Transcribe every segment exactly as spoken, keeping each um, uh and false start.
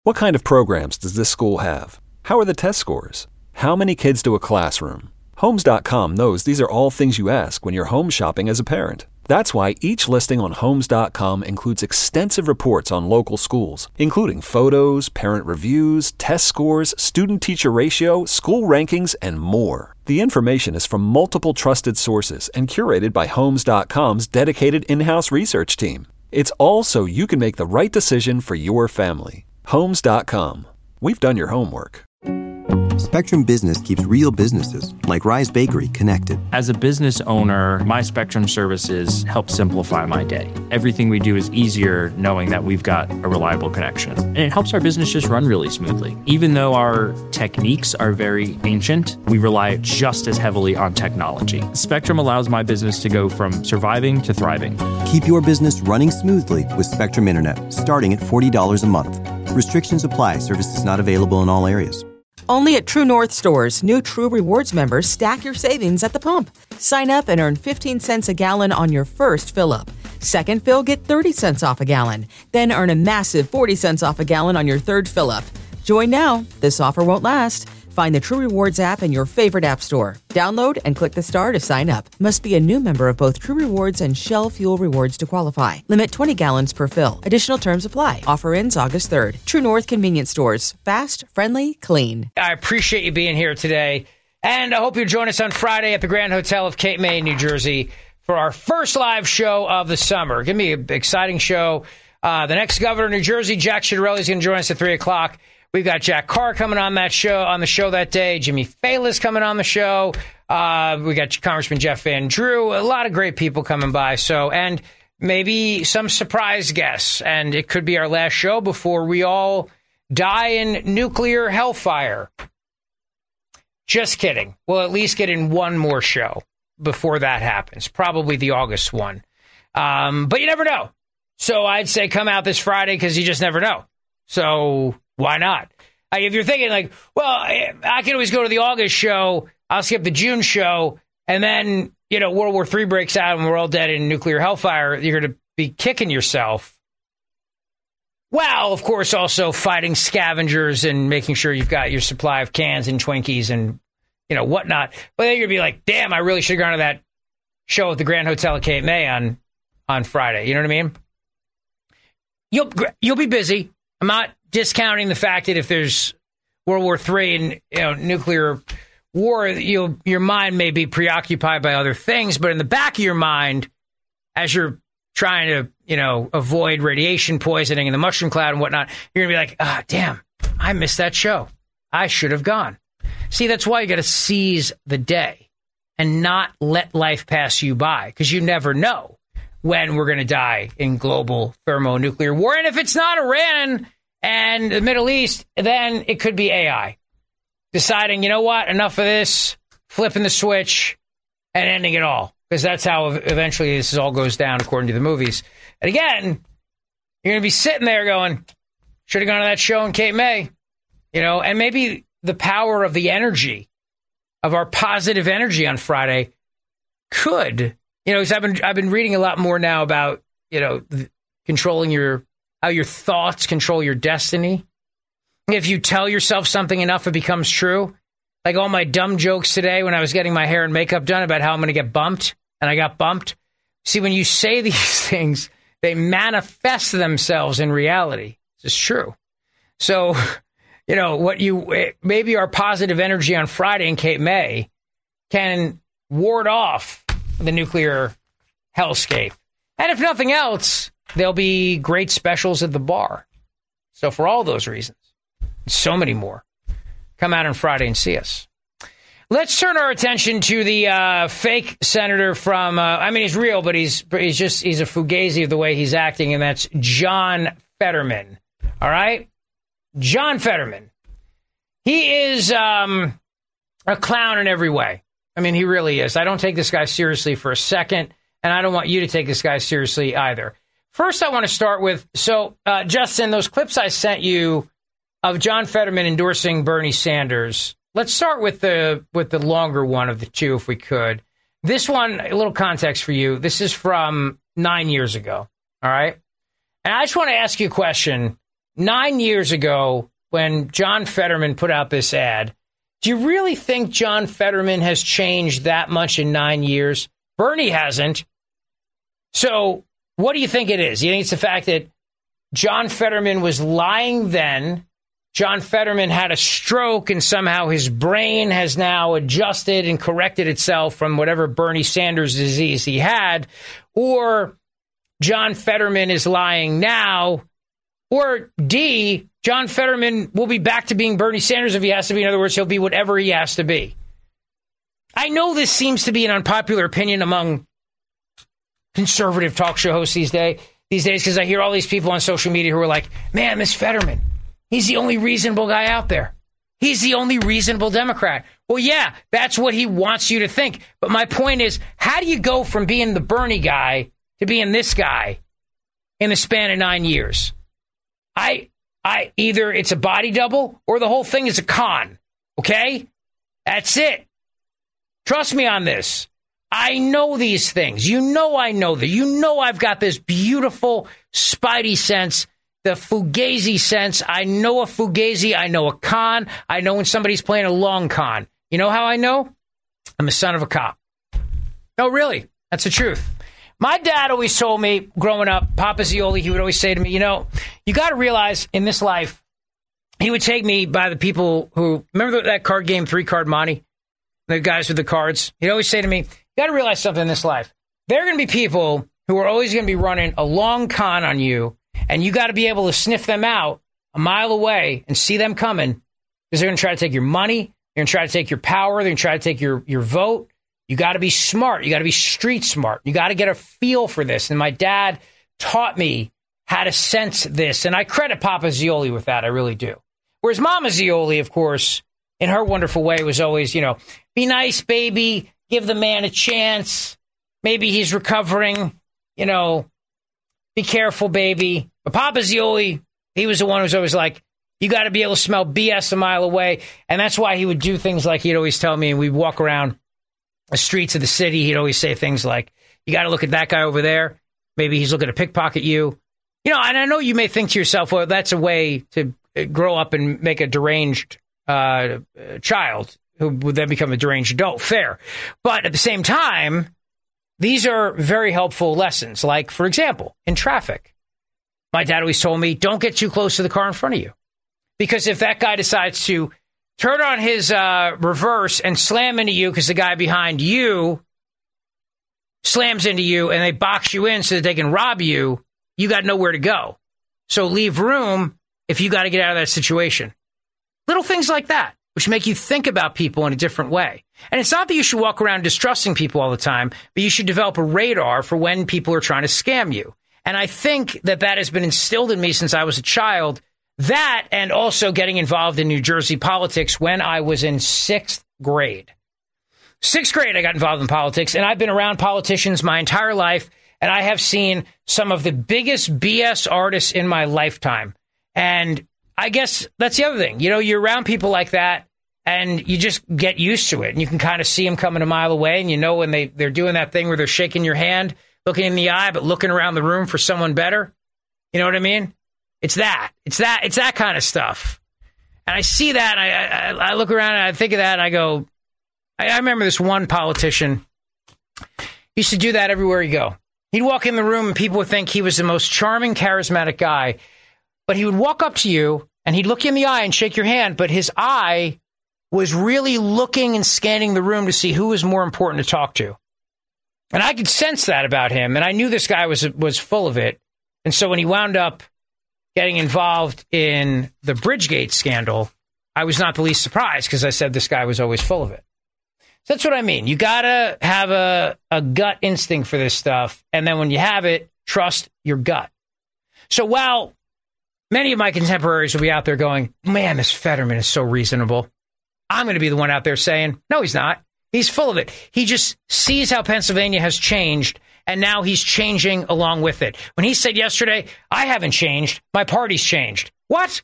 What kind of programs does this school have? How are the test scores? How many kids do a classroom? Homes dot com knows these are all things you ask when you're home shopping as a parent. That's why each listing on Homes dot com includes extensive reports on local schools, including photos, parent reviews, test scores, student-teacher ratio, school rankings, and more. The information is from multiple trusted sources and curated by Homes dot com's dedicated in-house research team. It's all so you can make the right decision for your family. Homes dot com. We've done your homework. Spectrum Business keeps real businesses, like Rise Bakery, connected. As a business owner, my Spectrum services help simplify my day. Everything we do is easier knowing that we've got a reliable connection. And it helps our business just run really smoothly. Even though our techniques are very ancient, we rely just as heavily on technology. Spectrum allows my business to go from surviving to thriving. Keep your business running smoothly with Spectrum Internet, starting at forty dollars a month. Restrictions apply. Services not available in all areas. Only at True North stores, new True Rewards members stack your savings at the pump. Sign up and earn fifteen cents a gallon on your first fill-up. Second fill, get thirty cents off a gallon. Then earn a massive forty cents off a gallon on your third fill-up. Join now. This offer won't last. Find the True Rewards app in your favorite app store. Download and click the star to sign up. Must be a new member of both True Rewards and Shell Fuel Rewards to qualify. Limit twenty gallons per fill. Additional terms apply. Offer ends August third. True North Convenience Stores. Fast, friendly, clean. I appreciate you being here today. And I hope you'll join us on Friday at the Grand Hotel of Cape May, New Jersey, for our first live show of the summer. Give me an exciting show. Uh, the next governor of New Jersey, Jack Ciattarelli, is going to join us at three o'clock. We've got Jack Carr coming on that show on the show that day. Jimmy Fallon's coming on the show. Uh, we got Congressman Jeff Van Drew. A lot of great people coming by. So, and maybe some surprise guests. And it could be our last show before we all die in nuclear hellfire. Just kidding. We'll at least get in one more show before that happens. Probably the August one. Um, but you never know. So I'd say come out this Friday because you just never know. So why not? Like, if you're thinking like, well, I can always go to the August show, I'll skip the June show, and then, you know, World War Three breaks out and we're all dead in nuclear hellfire, you're going to be kicking yourself. Well, of course, also fighting scavengers and making sure you've got your supply of cans and Twinkies and, you know, whatnot. But then you're going to be like, damn, I really should have gone to that show at the Grand Hotel at Cape May on, on Friday. You know what I mean? You'll, you'll be busy. I'm not discounting the fact that if there's World War Three and, you know, nuclear war, you'll, your mind may be preoccupied by other things, but in the back of your mind, as you're trying to, you know, avoid radiation poisoning and the mushroom cloud and whatnot, you're gonna be like, ah, damn, I missed that show. I should have gone. See, that's why you got to seize the day and not let life pass you by, because you never know when we're going to die in global thermonuclear war. And if it's not Iran and the Middle East, then it could be A I deciding, you know what, enough of this, flipping the switch and ending it all. Because that's how eventually this all goes down, according to the movies. And again, you're going to be sitting there going, should have gone to that show in Cape May. You know, and maybe the power of the energy, of our positive energy on Friday could... You know, because I've been I've been reading a lot more now about, you know, th- controlling your, how your thoughts control your destiny. If you tell yourself something enough, it becomes true. Like all my dumb jokes today when I was getting my hair and makeup done about how I'm going to get bumped, and I got bumped. See, when you say these things, they manifest themselves in reality. This is true. So, you know, what you, maybe our positive energy on Friday in Cape May can ward off the nuclear hellscape. And if nothing else, there'll be great specials at the bar. So for all those reasons, so many more, come out on Friday and see us. Let's turn our attention to the uh, fake senator from, uh, I mean, he's real, but he's he's just, he's a fugazi of the way he's acting, and that's John Fetterman. All right? John Fetterman. He is um, a clown in every way. I mean, he really is. I don't take this guy seriously for a second, and I don't want you to take this guy seriously either. First, I want to start with, so, uh, Justin, those clips I sent you of John Fetterman endorsing Bernie Sanders, let's start with the with the longer one of the two, if we could. This one, a little context for you. This is from nine years ago, all right? And I just want to ask you a question, nine years ago when John Fetterman put out this ad, do you really think John Fetterman has changed that much in nine years? Bernie hasn't. So what do you think it is? You think it's the fact that John Fetterman was lying then, John Fetterman had a stroke, and somehow his brain has now adjusted and corrected itself from whatever Bernie Sanders disease he had, or John Fetterman is lying now, or D, John Fetterman will be back to being Bernie Sanders if he has to be. In other words, he'll be whatever he has to be. I know this seems to be an unpopular opinion among conservative talk show hosts these days, these days, because I hear all these people on social media who are like, man, Miss Fetterman, he's the only reasonable guy out there. He's the only reasonable Democrat. Well, yeah, that's what he wants you to think. But my point is, how do you go from being the Bernie guy to being this guy in the span of nine years? I, I, either it's a body double or the whole thing is a con. Okay? That's it. Trust me on this. I know these things. You know I know that. You know I've got this beautiful spidey sense, the fugazi sense. I know a fugazi. I know a con. I know when somebody's playing a long con. You know how I know? I'm the son of a cop. No, really. That's the truth. My dad always told me growing up, Papa Zioli, he would always say to me, you know, you got to realize in this life, he would take me by the people who, remember that card game, Three Card Monte? The guys with the cards. He'd always say to me, you got to realize something in this life. There are going to be people who are always going to be running a long con on you, and you got to be able to sniff them out a mile away and see them coming, because they're going to try to take your money, they're going to try to take your power, they're going to try to take your, your vote. You got to be smart. You got to be street smart. You got to get a feel for this. And my dad taught me how to sense this, and I credit Papa Zioli with that. I really do. Whereas Mama Zioli, of course, in her wonderful way, was always, you know, be nice, baby, give the man a chance. Maybe he's recovering, you know, be careful, baby. But Papa Zioli, he was the one who was always like, you got to be able to smell B S a mile away. And that's why he would do things like he'd always tell me, and we'd walk around the streets of the city. He'd always say things like, you got to look at that guy over there. Maybe he's looking to pickpocket you. You know, and I know you may think to yourself, well, that's a way to grow up and make a deranged uh, child who would then become a deranged adult. Fair. But at the same time, these are very helpful lessons. Like, for example, in traffic, my dad always told me, don't get too close to the car in front of you. Because if that guy decides to turn on his uh, reverse and slam into you because the guy behind you slams into you and they box you in so that they can rob you, you got nowhere to go. So leave room if you got to get out of that situation. Little things like that, which make you think about people in a different way. And it's not that you should walk around distrusting people all the time, but you should develop a radar for when people are trying to scam you. And I think that that has been instilled in me since I was a child. That, and also getting involved in New Jersey politics when I was in sixth grade. Sixth grade, I got involved in politics, and I've been around politicians my entire life, and I have seen some of the biggest B S artists in my lifetime. And I guess that's the other thing. You know, you're around people like that, and you just get used to it, and you can kind of see them coming a mile away, and you know when they, they're doing that thing where they're shaking your hand, looking in the eye, but looking around the room for someone better. You know what I mean? It's that. It's that. It's that kind of stuff. And I see that, and I, I, I look around, and I think of that, and I go, I, I remember this one politician used to do that everywhere you go. He'd walk in the room, and people would think he was the most charming, charismatic guy. But he would walk up to you, and he'd look you in the eye and shake your hand, but his eye was really looking and scanning the room to see who was more important to talk to. And I could sense that about him, and I knew this guy was was full of it. And so when he wound up getting involved in the Bridgegate scandal, I was not the least surprised, because I said this guy was always full of it. So that's what I mean. You got to have a, a gut instinct for this stuff, and then when you have it, trust your gut. So while many of my contemporaries will be out there going, man, this Fetterman is so reasonable, I'm going to be the one out there saying, no, he's not. He's full of it. He just sees how Pennsylvania has changed, and now he's changing along with it. When he said yesterday, I haven't changed, my party's changed. What?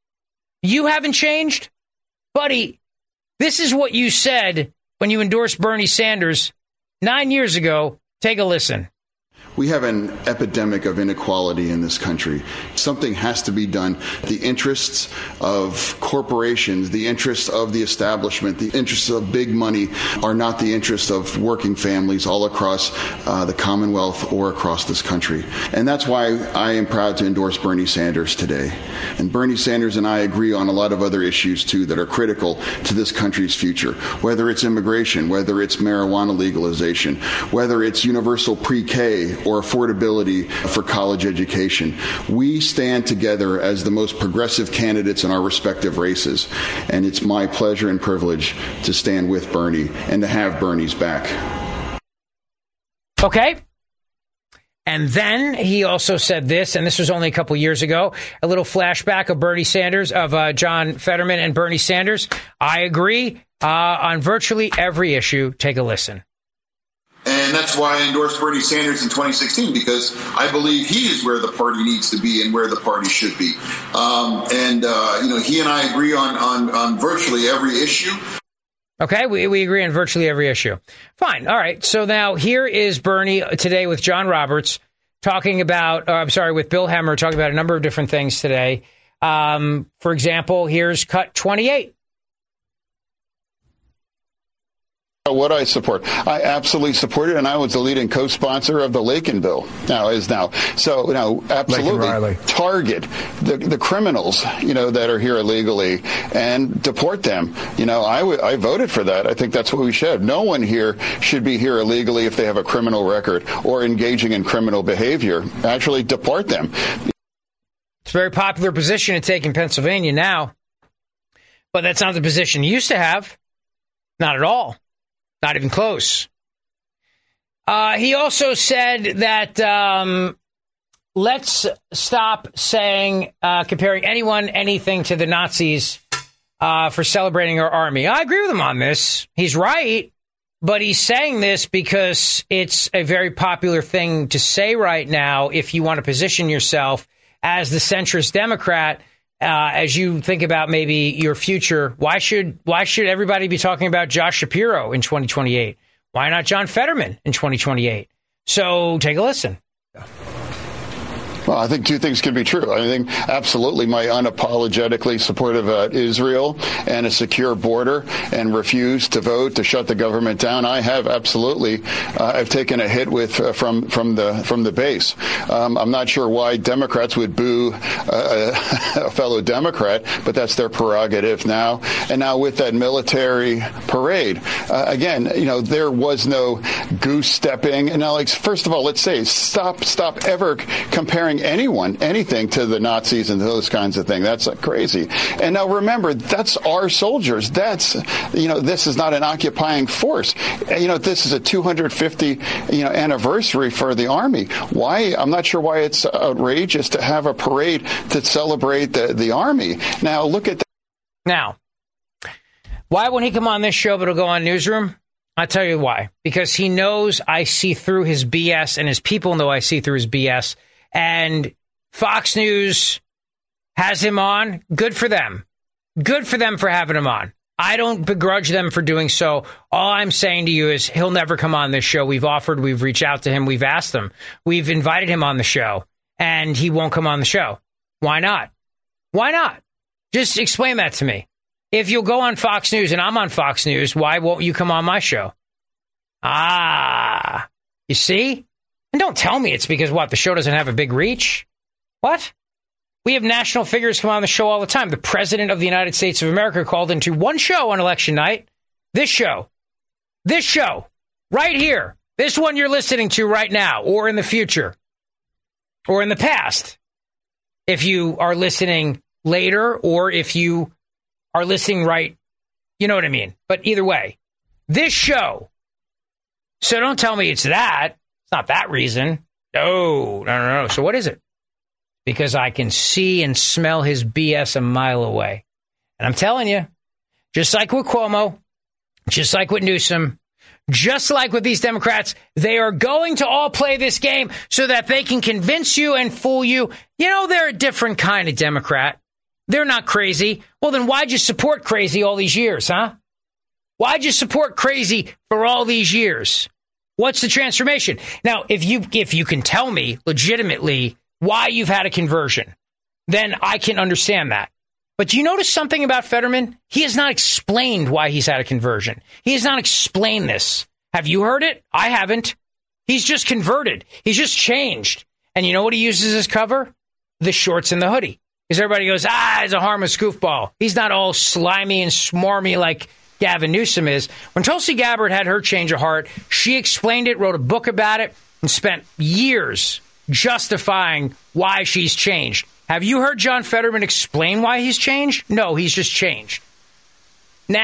You haven't changed? Buddy, this is what you said when you endorsed Bernie Sanders nine years ago. Take a listen. We have an epidemic of inequality in this country. Something has to be done. The interests of corporations, the interests of the establishment, the interests of big money are not the interests of working families all across uh, the Commonwealth or across this country. And that's why I am proud to endorse Bernie Sanders today. And Bernie Sanders and I agree on a lot of other issues, too, that are critical to this country's future, whether it's immigration, whether it's marijuana legalization, whether it's universal pre-K or affordability for college education. We stand together as the most progressive candidates in our respective races, and it's my pleasure and privilege to stand with Bernie and to have Bernie's back. Okay. And then he also said this, and this was only a couple years ago, a little flashback of Bernie Sanders, of uh, John Fetterman and Bernie Sanders. I agree uh, on virtually every issue. Take a listen. And that's why I endorsed Bernie Sanders in twenty sixteen, because I believe he is where the party needs to be and where the party should be. Um, and, uh, you know, he and I agree on, on, on virtually every issue. Okay, we, we agree on virtually every issue. Fine. All right. So now here is Bernie today with John Roberts talking about, uh, I'm sorry, with Bill Hemmer talking about a number of different things today. Um, for example, here's cut twenty-eight. What I support, I absolutely support it, and I was the leading co-sponsor of the Lakin bill. Now is now, so now absolutely target the the criminals, you know, that are here illegally and deport them. You know, I w- I voted for that. I think that's what we should. No one here should be here illegally if they have a criminal record or engaging in criminal behavior. Actually, deport them. It's a very popular position to take in Pennsylvania now, but that's not the position you used to have. Not at all. Not even close. Uh, he also said that um, let's stop saying, uh, comparing anyone, anything to the Nazis uh, for celebrating our army. I agree with him on this. He's right, but he's saying this because it's a very popular thing to say right now if you want to position yourself as the centrist Democrat. Uh, as you think about maybe your future, why should why should everybody be talking about Josh Shapiro in twenty twenty-eight? Why not John Fetterman in twenty twenty-eight? So take a listen. Well, I think two things can be true. I think absolutely my unapologetically supportive of Israel and a secure border and refuse to vote to shut the government down. I have absolutely, uh, I've taken a hit with uh, from from the from the base. Um, I'm not sure why Democrats would boo uh, a fellow Democrat, but that's their prerogative now. And now with that military parade, uh, again, you know, there was no goose stepping. And now, like, first of all, let's say stop, stop ever comparing anyone, anything to the Nazis and those kinds of things. That's crazy. And now remember, that's our soldiers. That's, you know, this is not an occupying force. You know, this is a two hundred fifty, you know, anniversary for the Army. Why? I'm not sure why it's outrageous to have a parade to celebrate the, the Army. Now, look at that. Now, why won't he come on this show, but he'll go on Newsroom? I'll tell you why. Because he knows I see through his B S, and his people know I see through his B S. And Fox News has him on. Good for them. Good for them for having him on. I don't begrudge them for doing so. All I'm saying to you is he'll never come on this show. We've offered, we've reached out to him, we've asked him, we've invited him on the show, and he won't come on the show. Why not? Why not? Just explain that to me. If you'll go on Fox News and I'm on Fox News, why won't you come on my show? Ah, you see? And don't tell me it's because, what, the show doesn't have a big reach? What? We have national figures come on the show all the time. The President of the United States of America called into one show on election night. This show. This show. Right here. This one you're listening to right now, or in the future, or in the past. If you are listening later, or if you are listening right, you know what I mean. But either way, this show. So don't tell me it's that. It's not that reason. No, no, no, no. So what is it? Because I can see and smell his B S a mile away. And I'm telling you, just like with Cuomo, just like with Newsom, just like with these Democrats, they are going to all play this game so that they can convince you and fool you. You know, they're a different kind of Democrat. They're not crazy. Well, then why'd you support crazy all these years, huh? Why'd you support crazy for all these years? What's the transformation? Now, if you if you can tell me legitimately why you've had a conversion, then I can understand that. But do you notice something about Fetterman? He has not explained why he's had a conversion. He has not explained this. Have you heard it? I haven't. He's just converted. He's just changed. And you know what he uses as cover? The shorts and the hoodie. Because everybody goes, ah, he's a harmless goofball. He's not all slimy and smarmy like Gavin Newsom is. When Tulsi Gabbard had her change of heart, she explained it, wrote a book about it, and spent years justifying why she's changed. Have you heard John Fetterman explain why he's changed? No, he's just changed. Nah,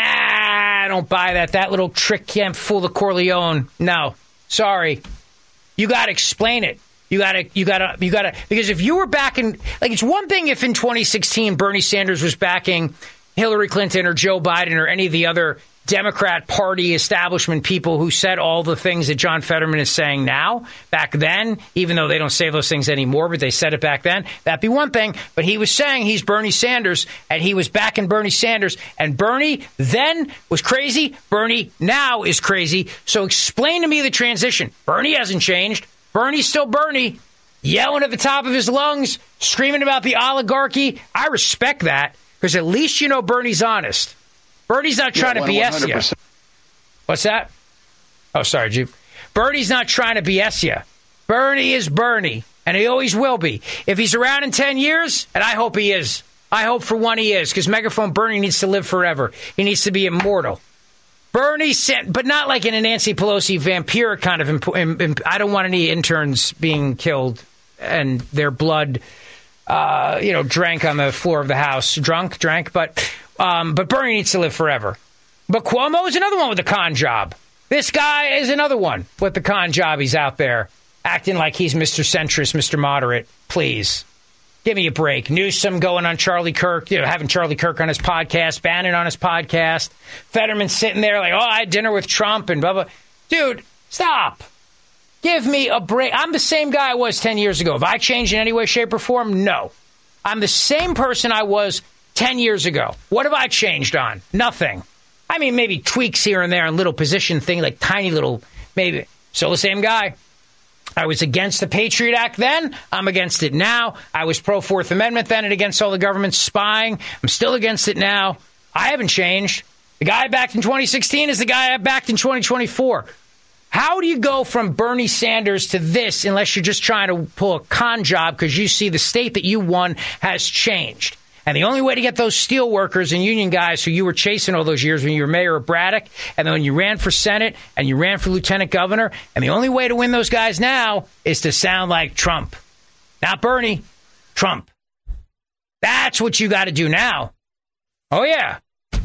I don't buy that. That little trick can't fool the Corleone. No, sorry. You got to explain it. You got to, you got to, you got to, because if you were backing, like, it's one thing if in twenty sixteen Bernie Sanders was backing Hillary Clinton or Joe Biden or any of the other Democrat Party establishment people who said all the things that John Fetterman is saying now. Back then, even though they don't say those things anymore, but they said it back then, that'd be one thing. But he was saying he's Bernie Sanders, and he was backing Bernie Sanders, and Bernie then was crazy. Bernie now is crazy. So explain to me the transition. Bernie hasn't changed. Bernie's still Bernie, yelling at the top of his lungs, screaming about the oligarchy. I respect that, because at least you know Bernie's honest. Bernie's not trying yeah, to B S you. What's that? Oh, sorry, Jeep. Bernie's not trying to B S you. Bernie is Bernie, and he always will be. If he's around in ten years, and I hope he is, I hope for one he is, because Megaphone Bernie needs to live forever. He needs to be immortal. Bernie sent, but not like in a Nancy Pelosi vampire kind of, imp- imp- I don't want any interns being killed and their blood, uh, you know, drank on the floor of the House. Drunk, drank, but... Um, but Bernie needs to live forever. But Cuomo is another one with a con job. This guy is another one with the con job. He's out there acting like he's Mister Centrist, Mister Moderate. Please, give me a break. Newsom going on Charlie Kirk, you know, having Charlie Kirk on his podcast, Bannon on his podcast, Fetterman sitting there like, oh, I had dinner with Trump and blah, blah. Dude, stop. Give me a break. I'm the same guy I was ten years ago. Have I changed in any way, shape, or form? No. I'm the same person I was ten years ago. What have I changed on? Nothing. I mean, maybe tweaks here and there and little position thing, like tiny little, maybe. Still the same guy. I was against the Patriot Act then. I'm against it now. I was pro Fourth Amendment then and against all the government spying. I'm still against it now. I haven't changed. The guy I backed in twenty sixteen is the guy I backed in twenty twenty-four. How do you go from Bernie Sanders to this unless you're just trying to pull a con job because you see the state that you won has changed? And the only way to get those steel workers and union guys who you were chasing all those years when you were mayor of Braddock, and then when you ran for Senate and you ran for lieutenant governor, and the only way to win those guys now is to sound like Trump. Not Bernie, Trump. That's what you got to do now. Oh, yeah.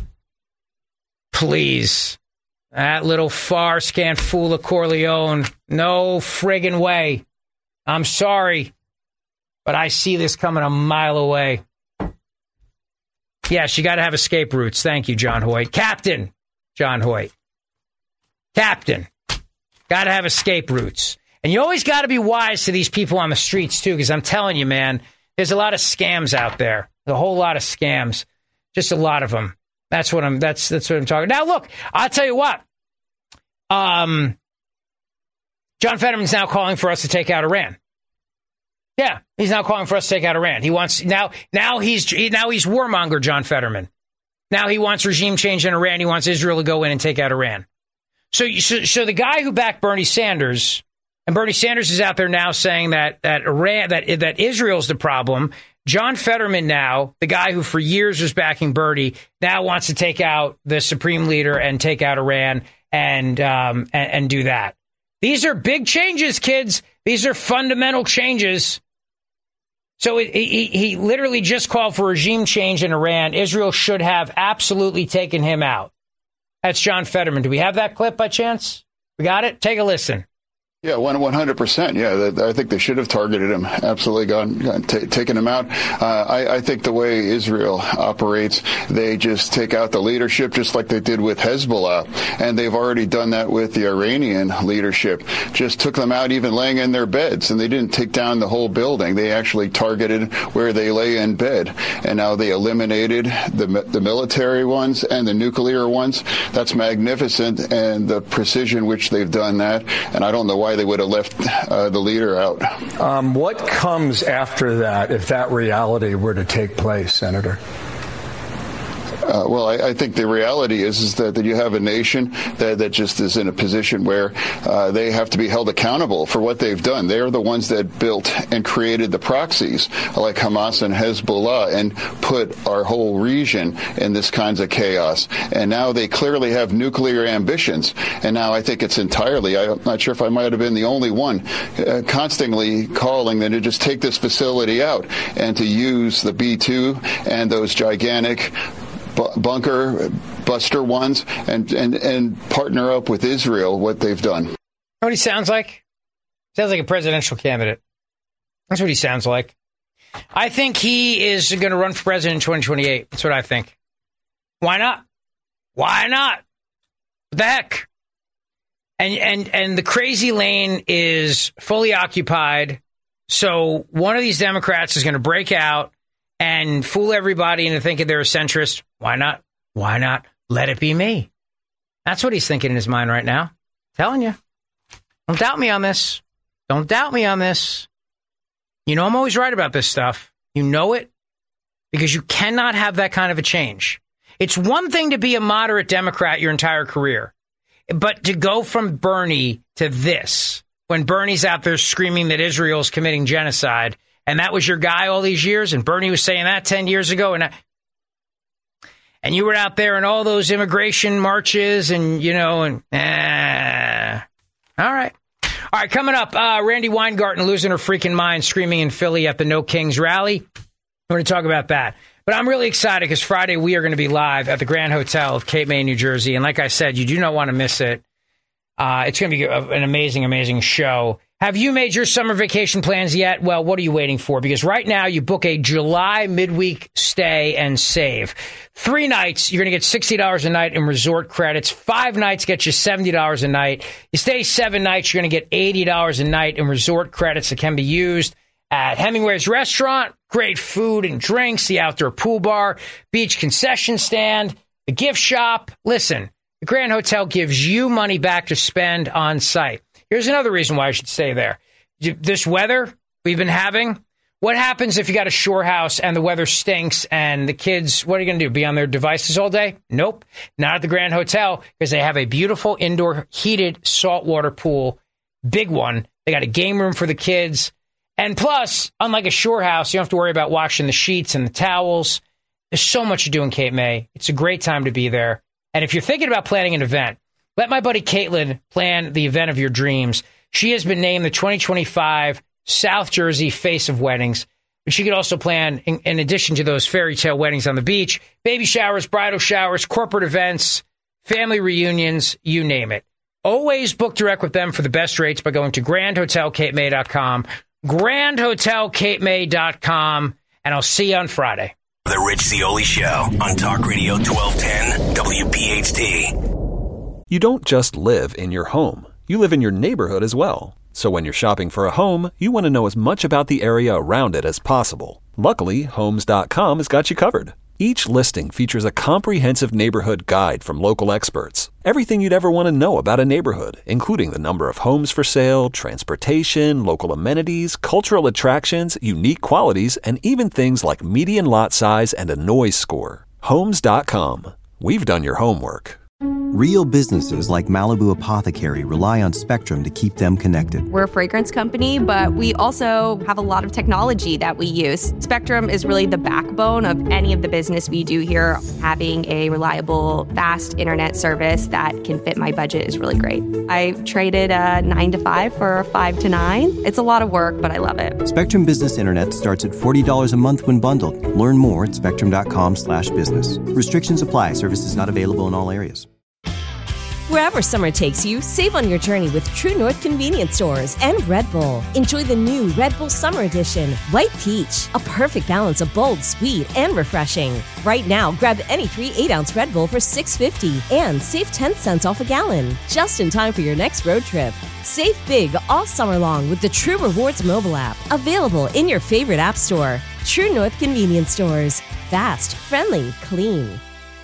Please. That little farce can't fool a Corleone. No friggin' way. I'm sorry, but I see this coming a mile away. Yes, you got to have escape routes. Thank you, John Hoyt. Captain John Hoyt. Captain. Got to have escape routes. And you always got to be wise to these people on the streets, too, because I'm telling you, man, there's a lot of scams out there. A whole lot of scams. Just a lot of them. That's what I'm, that's, that's what I'm talking. Now, look, I'll tell you what. Um, John Fetterman's now calling for us to take out Iran. Yeah, he's now calling for us to take out Iran. He wants now. Now he's now he's warmonger John Fetterman. Now he wants regime change in Iran. He wants Israel to go in and take out Iran. So, so, so the guy who backed Bernie Sanders, and Bernie Sanders is out there now saying that that Iran that that Israel's the problem. John Fetterman now, the guy who for years was backing Bernie, now wants to take out the supreme leader and take out Iran and um and, and do that. These are big changes, kids. These are fundamental changes. So it, he, he literally just called for regime change in Iran. Israel should have absolutely taken him out. That's John Fetterman. Do we have that clip by chance? We got it? Take a listen. Yeah, one hundred percent. Yeah, I think they should have targeted him. Absolutely, gone, gone t- taken him out. Uh, I, I think the way Israel operates, they just take out the leadership, just like they did with Hezbollah, and they've already done that with the Iranian leadership. Just took them out, even laying in their beds, and they didn't take down the whole building. They actually targeted where they lay in bed, and now they eliminated the the military ones and the nuclear ones. That's magnificent, and the precision which they've done that. And I don't know why they would have left uh, the leader out. Um, what comes after that if that reality were to take place, Senator? Uh, well, I, I think the reality is, is that, that you have a nation that, that just is in a position where uh, they have to be held accountable for what they've done. They're the ones that built and created the proxies like Hamas and Hezbollah and put our whole region in this kinds of chaos. And now they clearly have nuclear ambitions. And now I think it's entirely, I'm not sure if I might have been the only one, uh, constantly calling them to just take this facility out and to use the B two and those gigantic bunker buster ones and, and, and partner up with Israel, what they've done. You know what he sounds like? Sounds like a presidential candidate. That's what he sounds like. I think he is going to run for president in twenty twenty-eight. That's what I think. Why not? Why not? What the heck? And, and, and the crazy lane is fully occupied. So one of these Democrats is going to break out and fool everybody into thinking they're a centrist. Why not? Why not? Let it be me. That's what he's thinking in his mind right now. Telling you. Don't doubt me on this. Don't doubt me on this. You know I'm always right about this stuff. You know it because you cannot have that kind of a change. It's one thing to be a moderate Democrat your entire career, but to go from Bernie to this, when Bernie's out there screaming that Israel's committing genocide, and that was your guy all these years, and Bernie was saying that ten years ago, and I, and you were out there in all those immigration marches, and, you know, and, eh. All right. All right, coming up, uh, Randy Weingarten losing her freaking mind, screaming in Philly at the No Kings rally. We're going to talk about that. But I'm really excited because Friday we are going to be live at the Grand Hotel of Cape May, New Jersey. And like I said, you do not want to miss it. Uh, it's going to be a, an amazing, amazing show. Have you made your summer vacation plans yet? Well, what are you waiting for? Because right now you book a July midweek stay and save. Three nights, you're going to get sixty dollars a night in resort credits. Five nights get you seventy dollars a night. You stay seven nights, you're going to get eighty dollars a night in resort credits that can be used at Hemingway's restaurant. Great food and drinks, the outdoor pool bar, beach concession stand, the gift shop. Listen, the Grand Hotel gives you money back to spend on site. Here's another reason why I should stay there. This weather we've been having, what happens if you got a shore house and the weather stinks and the kids, what are you going to do, be on their devices all day? Nope, not at the Grand Hotel because they have a beautiful indoor heated saltwater pool, big one. They got a game room for the kids. And plus, unlike a shore house, you don't have to worry about washing the sheets and the towels. There's so much to do in Cape May. It's a great time to be there. And if you're thinking about planning an event, let my buddy Caitlin plan the event of your dreams. She has been named the twenty twenty-five South Jersey Face of Weddings. But she could also plan, in, in addition to those fairy tale weddings on the beach, baby showers, bridal showers, corporate events, family reunions, you name it. Always book direct with them for the best rates by going to grand hotel cape may dot com, grand hotel cape may dot com, and I'll see you on Friday. The Rich Zeoli Show on Talk Radio twelve ten W P H T. You don't just live in your home. You live in your neighborhood as well. So when you're shopping for a home, you want to know as much about the area around it as possible. Luckily, Homes dot com has got you covered. Each listing features a comprehensive neighborhood guide from local experts. Everything you'd ever want to know about a neighborhood, including the number of homes for sale, transportation, local amenities, cultural attractions, unique qualities, and even things like median lot size and a noise score. Homes dot com. We've done your homework. Real businesses like Malibu Apothecary rely on Spectrum to keep them connected. We're a fragrance company, but we also have a lot of technology that we use. Spectrum is really the backbone of any of the business we do here. Having a reliable, fast internet service that can fit my budget is really great. I traded a nine to five for a five to nine. It's a lot of work, but I love it. Spectrum Business Internet starts at forty dollars a month when bundled. Learn more at spectrum dot com slash business. Restrictions apply. Services not available in all areas. Wherever summer takes you, save on your journey with True North Convenience Stores and Red Bull. Enjoy the new Red Bull Summer Edition, White Peach, a perfect balance of bold, sweet, and refreshing. Right now, grab any three eight-ounce Red Bull for six dollars and fifty cents and save ten cents off a gallon, just in time for your next road trip. Save big all summer long with the True Rewards mobile app, available in your favorite app store. True North Convenience Stores. Fast, friendly, clean.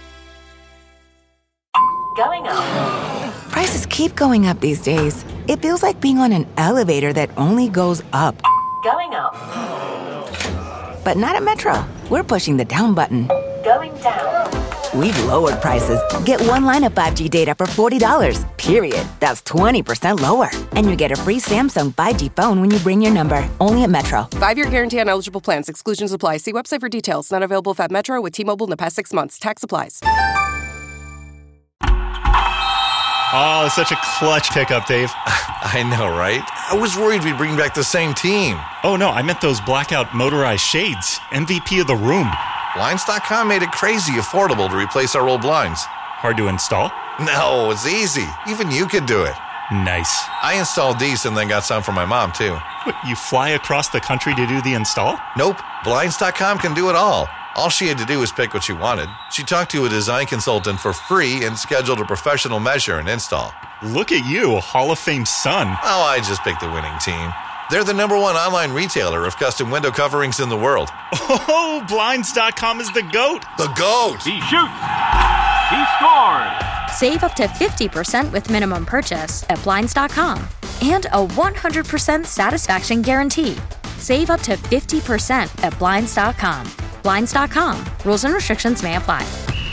Going up. Prices keep going up these days. It feels like being on an elevator that only goes up. Going up. But not at Metro. We're pushing the down button. Going down. We've lowered prices. Get one line of five G data for forty dollars, period. That's twenty percent lower. And you get a free Samsung five G phone when you bring your number. Only at Metro. Five-year guarantee on eligible plans. Exclusions apply. See website for details. Not available if at Metro with T-Mobile in the past six months. Tax applies. Oh, such a clutch pickup, Dave. I know, right? I was worried we'd bring back the same team. Oh, no, I meant those blackout motorized shades. M V P of the room. Blinds dot com made it crazy affordable to replace our old blinds. Hard to install? No, it's easy. Even you could do it. Nice. I installed these and then got some for my mom, too. What, you fly across the country to do the install? Nope. Blinds dot com can do it all. All she had to do was pick what she wanted. She talked to a design consultant for free and scheduled a professional measure and install. Look at you, Hall of Fame son. Oh, I just picked the winning team. They're the number one online retailer of custom window coverings in the world. Oh, Blinds dot com is the GOAT. The GOAT. He shoots. He scores. Save up to fifty percent with minimum purchase at Blinds dot com. And a one hundred percent satisfaction guarantee. Save up to fifty percent at Blinds dot com. Blinds dot com. Rules and restrictions may apply.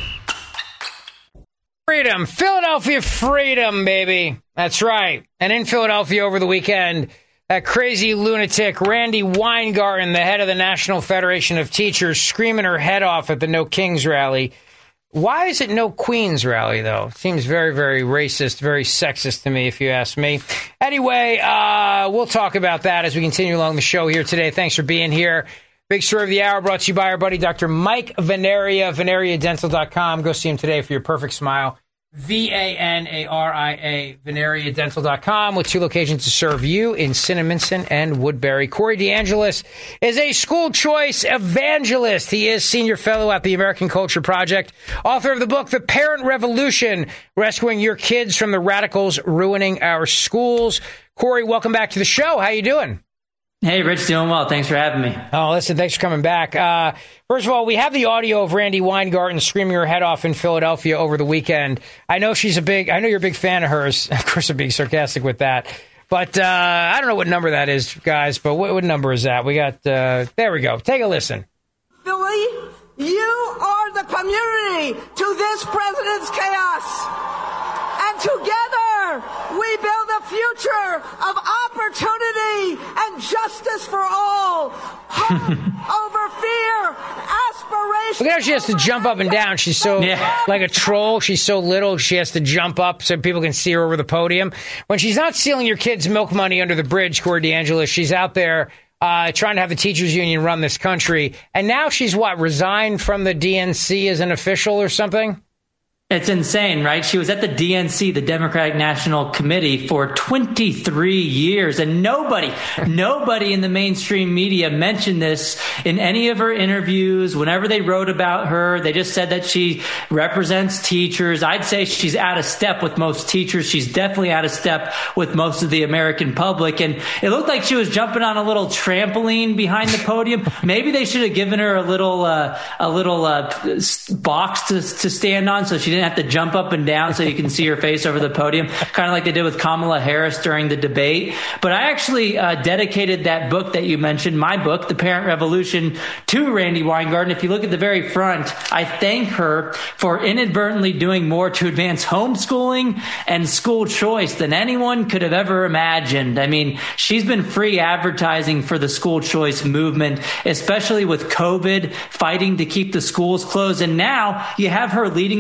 Freedom. Philadelphia freedom, baby. That's right. And in Philadelphia over the weekend, that crazy lunatic Randi Weingarten, the head of the National Federation of Teachers, screaming her head off at the No Kings rally. Why is it No Queens rally, though? Seems very, very racist, very sexist to me, if you ask me. Anyway, uh, we'll talk about that as we continue along the show here today. Thanks for being here. Big story of the hour brought to you by our buddy, Doctor Mike Venaria, venaria dental dot com. Go see him today for your perfect smile. V A N A R I A, venaria dental dot com, with two locations to serve you in Cinnaminson and Woodbury. Corey DeAngelis is a school choice evangelist. He is senior fellow at the American Culture Project, author of the book, The Parent Revolution, Rescuing Your Kids from the Radicals Ruining Our Schools. Corey, welcome back to the show. How you doing? Hey, Rich, doing well. Thanks for having me. Oh, listen, thanks for coming back. Uh, first of all, we have the audio of Randi Weingarten screaming her head off in Philadelphia over the weekend. I know she's a big, I know you're a big fan of hers. Of course, I'm being sarcastic with that. But uh, I don't know what number that is, guys, but what, what number is that? We got, uh, there we go. Take a listen. Philly, you are the community to this president's chaos. And together, we build a future of opportunity and justice for all. Hope over fear, aspiration. Look at how she has to jump up and down. She's so, yeah. like a troll. She's so little, she has to jump up so people can see her over the podium. When she's not stealing your kids' milk money under the bridge, Corey DeAngelis, she's out there uh, trying to have the teachers union run this country. And now she's, what, resigned from the D N C as an official or something? It's insane, right? She was at the D N C, the Democratic National Committee, for twenty-three years. And nobody, nobody in the mainstream media mentioned this in any of her interviews. Whenever they wrote about her, they just said that she represents teachers. I'd say she's out of step with most teachers. She's definitely out of step with most of the American public. And it looked like she was jumping on a little trampoline behind the podium. Maybe they should have given her a little, uh, a little uh, box to, to stand on so she didn't have to jump up and down so you can see her face over the podium, kind of like they did with Kamala Harris during the debate. But I actually uh, dedicated that book that you mentioned, my book, The Parent Revolution, to Randi Weingarten. If you look at the very front, I thank her for inadvertently doing more to advance homeschooling and school choice than anyone could have ever imagined. I mean, she's been free advertising for the school choice movement, especially with COVID, fighting to keep the schools closed. And now you have her leading this no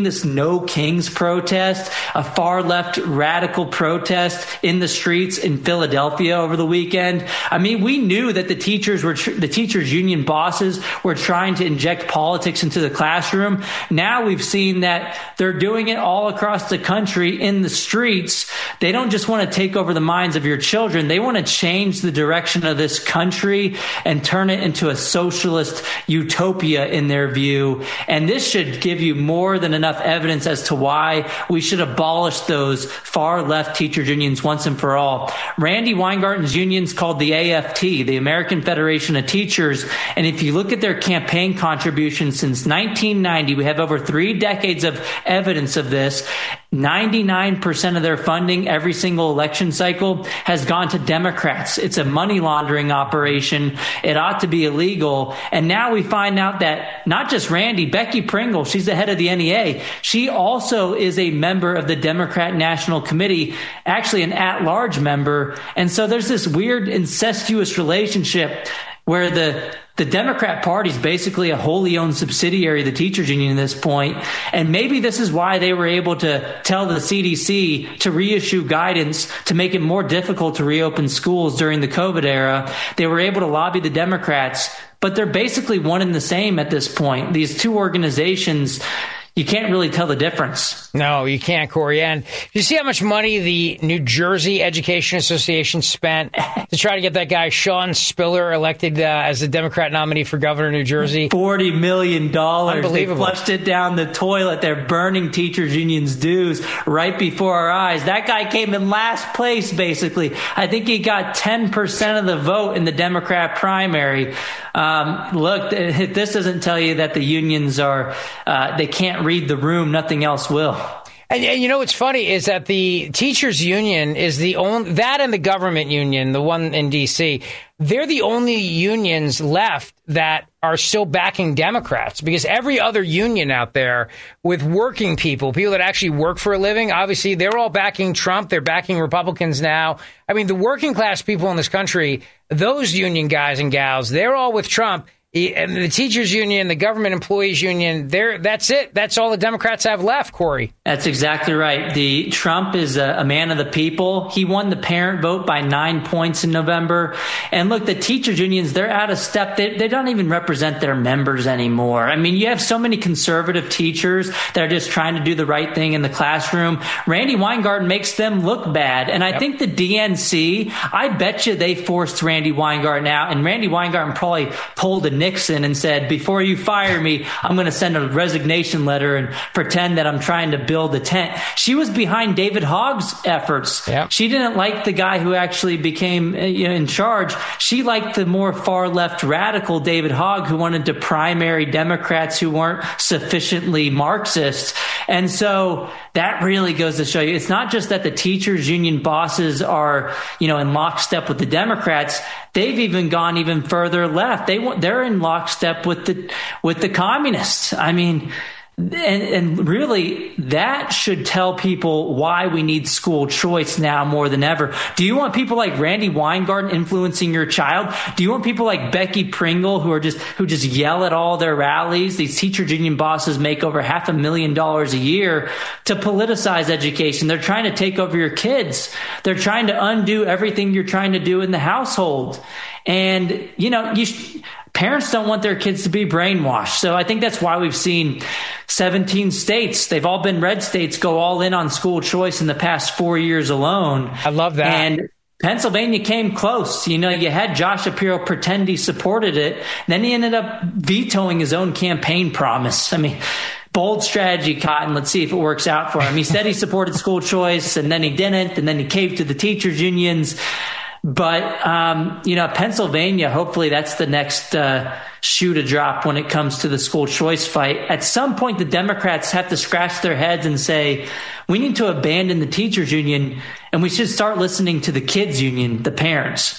No Kings protest, a far left radical protest in the streets in Philadelphia over the weekend. I mean, we knew that the teachers were, tr- the teachers union bosses were trying to inject politics into the classroom. Now we've seen that they're doing it all across the country in the streets. They don't just want to take over the minds of your children. They want to change the direction of this country and turn it into a socialist utopia in their view. And this should give you more than enough evidence as to why we should abolish those far left teachers unions once and for all. Randy Weingarten's union's called the A F T, the American Federation of Teachers. And if you look at their campaign contributions since nineteen ninety, we have over three decades of evidence of this. ninety-nine percent of their funding every single election cycle has gone to Democrats. It's a money laundering operation. It ought to be illegal. And now we find out that not just Randy, Becky Pringle, she's the head of the N E A. She also is a member of the Democrat National Committee, actually an at-large member. And so there's this weird incestuous relationship where the The Democrat Party is basically a wholly owned subsidiary of the teachers union at this point. And maybe this is why they were able to tell the C D C to reissue guidance to make it more difficult to reopen schools during the COVID era. They were able to lobby the Democrats, but they're basically one and the same at this point. These two organizations, you can't really tell the difference. No, you can't, Corey. And you see how much money the New Jersey Education Association spent to try to get that guy Sean Spiller elected uh, as the Democrat nominee for governor of New Jersey? forty million dollars. Unbelievable. They flushed it down the toilet. They're burning teachers unions' dues right before our eyes. That guy came in last place, basically. I think he got ten percent of the vote in the Democrat primary. Um, look, this doesn't tell you that the unions are, uh, they can't read the room. Nothing else will. And, and you know what's funny is that the teachers union is the only, that and the government union, the one in D C, they're the only unions left that are still backing Democrats, because every other union out there with working people, people that actually work for a living, obviously they're all backing Trump. They're backing Republicans now. I mean, the working class people in this country, those union guys and gals, they're all with Trump. And the teachers union, the government employees union, there, that's it. That's all the Democrats have left, Corey. That's exactly right. The Trump is a, a man of the people. He won the parent vote by nine points in November. And look, the teachers unions, they're out of step. They, they don't even represent their members anymore. I mean, you have so many conservative teachers that are just trying to do the right thing in the classroom. Randy Weingarten makes them look bad. And I yep. think the D N C, I bet you they forced Randy Weingarten out. And Randy Weingarten probably pulled a Nixon and said, before you fire me, I'm going to send a resignation letter and pretend that I'm trying to build a tent. She was behind David Hogg's efforts. Yep. She didn't like the guy who actually became you know, in charge. She liked the more far left radical David Hogg, who wanted to primary Democrats who weren't sufficiently Marxist. And so that really goes to show you, it's not just that the teachers union bosses are, you know, in lockstep with the Democrats. They've even gone even further left. They want, they're in lockstep with the, with the communists. I mean, and, and really that should tell people why we need school choice now more than ever. Do you want people like Randy Weingarten influencing your child? Do you want people like Becky Pringle who are just, who just yell at all their rallies? These teachers union bosses make over half a million dollars a year to politicize education. They're trying to take over your kids. They're trying to undo everything you're trying to do in the household. And, you know, you sh- parents don't want their kids to be brainwashed. So I think that's why we've seen seventeen states, they've all been red states, go all in on school choice in the past four years alone. I love that. And Pennsylvania came close. You know, you had Josh Shapiro pretend he supported it. Then he ended up vetoing his own campaign promise. I mean, bold strategy, Cotton. Let's see if it works out for him. He said he supported school choice, and then he didn't, and then he caved to the teachers unions. But, um, you know, Pennsylvania, hopefully that's the next uh, shoe to drop when it comes to the school choice fight. At some point, the Democrats have to scratch their heads and say, we need to abandon the teachers union and we should start listening to the kids union, the parents.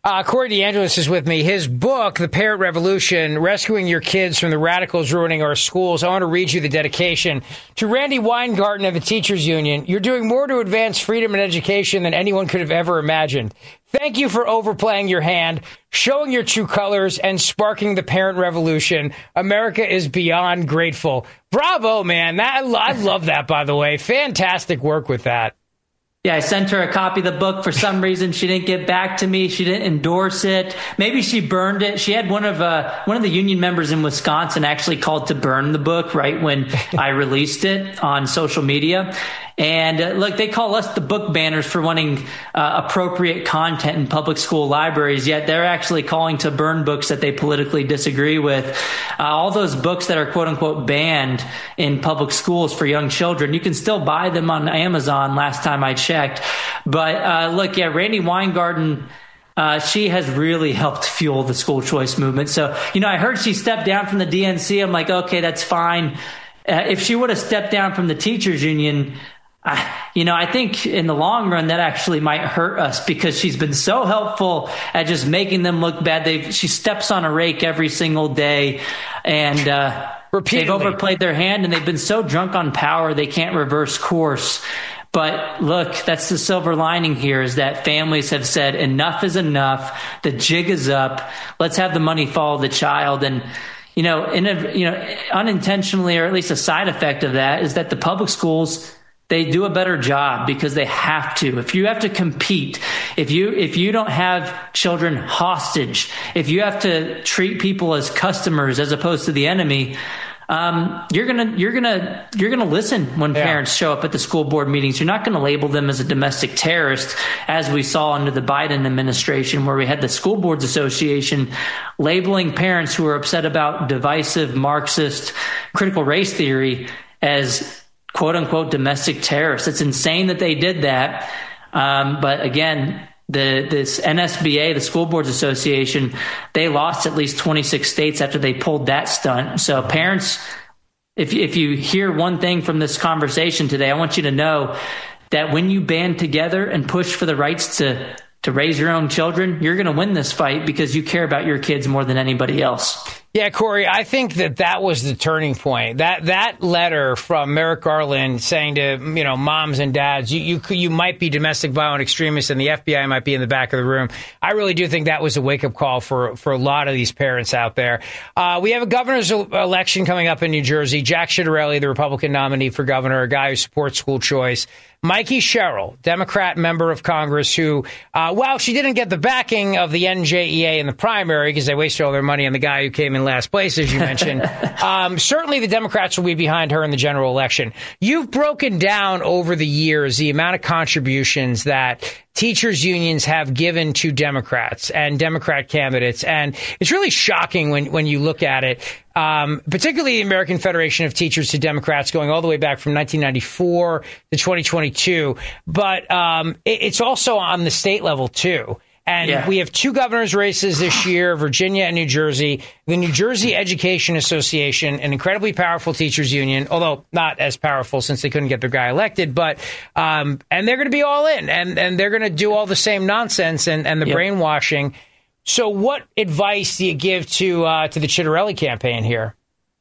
Uh, Corey DeAngelis is with me. His book, The Parent Revolution, Rescuing Your Kids from the Radicals Ruining Our Schools. I want to read you the dedication. To Randi Weingarten of the Teachers Union, you're doing more to advance freedom and education than anyone could have ever imagined. Thank you for overplaying your hand, showing your true colors, and sparking the parent revolution. America is beyond grateful. Bravo, man. That, I love that, by the way. Fantastic work with that. Yeah, I sent her a copy of the book. For some reason, she didn't get back to me. She didn't endorse it. Maybe she burned it. She had one of uh, one of the union members in Wisconsin actually called to burn the book right when I released it on social media. And uh, look, they call us the book banners for wanting uh, appropriate content in public school libraries, yet they're actually calling to burn books that they politically disagree with. Uh, all those books that are quote unquote banned in public schools for young children, you can still buy them on Amazon last time I checked. But uh, look, yeah, Randi Weingarten, Uh, she has really helped fuel the school choice movement. So, you know, I heard she stepped down from the D N C. I'm like, okay, that's fine. Uh, if she would have stepped down from the teachers union, I, you know, I think in the long run that actually might hurt us because she's been so helpful at just making them look bad. They she steps on a rake every single day, and uh, they've overplayed their hand, and they've been so drunk on power they can't reverse course. But look, that's the silver lining here is that families have said enough is enough. The jig is up. Let's have the money follow the child. And, you know, in a, you know, unintentionally, or at least a side effect of that is that the public schools, they do a better job because they have to. If you have to compete, if you if you don't have children hostage, if you have to treat people as customers as opposed to the enemy, um, you're gonna you're gonna you're gonna listen when yeah. parents show up at the school board meetings. You're not gonna label them as a domestic terrorist, as we saw under the Biden administration, where we had the School Boards Association labeling parents who are upset about divisive Marxist critical race theory as quote unquote domestic terrorists. It's insane that they did that. Um, but again, the this N S B A, the School Boards Association, they lost at least twenty-six states after they pulled that stunt. So parents, if if you hear one thing from this conversation today, I want you to know that when you band together and push for the rights to to raise your own children, you're going to win this fight because you care about your kids more than anybody else. Yeah, Corey, I think that that was the turning point. That that letter from Merrick Garland saying to, you know, moms and dads, you you you might be domestic violent extremists and the F B I might be in the back of the room. I really do think that was a wake-up call for, for a lot of these parents out there. Uh, we have a governor's election coming up in New Jersey. Jack Ciattarelli, the Republican nominee for governor, a guy who supports school choice. Mikey Sherrill, Democrat member of Congress, who, uh, well, she didn't get the backing of the N J E A in the primary because they wasted all their money on the guy who came in last place, as you mentioned. um, certainly the Democrats will be behind her in the general election. You've broken down over the years the amount of contributions that teachers unions have given to Democrats and Democrat candidates. And it's really shocking when, when you look at it, um, particularly the American Federation of Teachers to Democrats going all the way back from nineteen ninety-four to twenty twenty-two. But um, it, it's also on the state level, too. And yeah. we have two governors' races this year, Virginia and New Jersey. The New Jersey Education Association, an incredibly powerful teachers union, although not as powerful since they couldn't get their guy elected. But um, and they're going to be all in, and, and they're going to do all the same nonsense and, and the yep. brainwashing. So what advice do you give to uh, to the Ciattarelli campaign here?